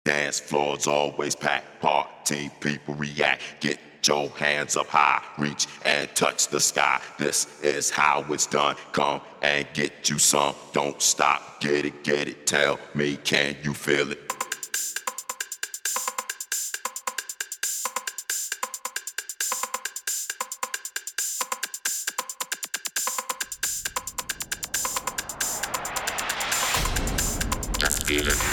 Dance floors always packed, party people react. Get your hands up high, reach and touch the sky. This is how it's done. Come and get you some. Don't stop, get it. Tell me, can you feel it? Just feel it.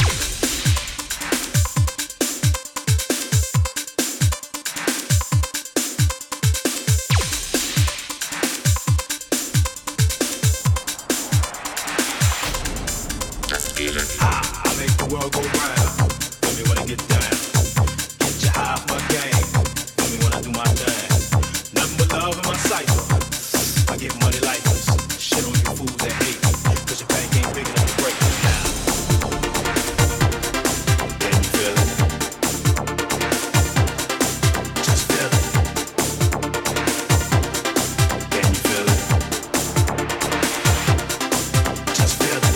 I make the world go round. Feel me when I get down. Get you high off my game. Feel me when I do my thing. Nothing but love in my cipher. I get money like this. Shit on you fools that hate me. Cause your bank ain't big enough to break me now. Can you feel it? Just feel it. Can you feel it? Just feel it.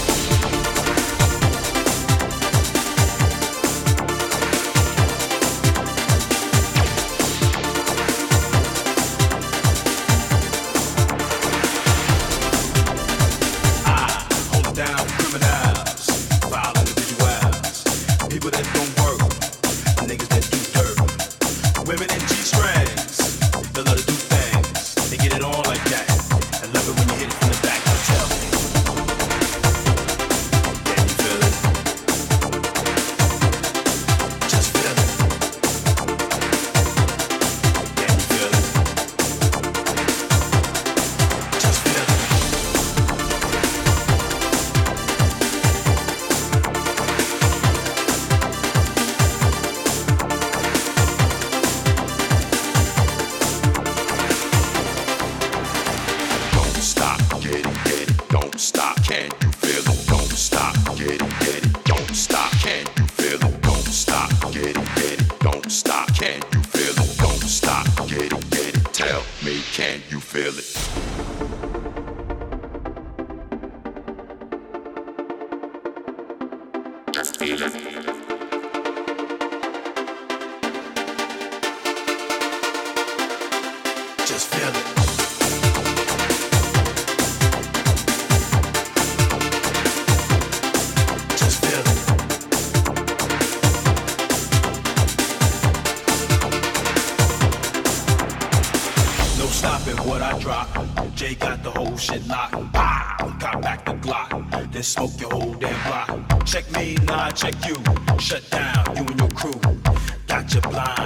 Can you feel it? Just feel it. Just feel it. Just feel it. No stopping what I drop. Jay got the whole shit locked. Pow! Got back the Glock. Then smoke your whole damn block. Check me, nah, check you. Shut down, you and your crew. Got you blind.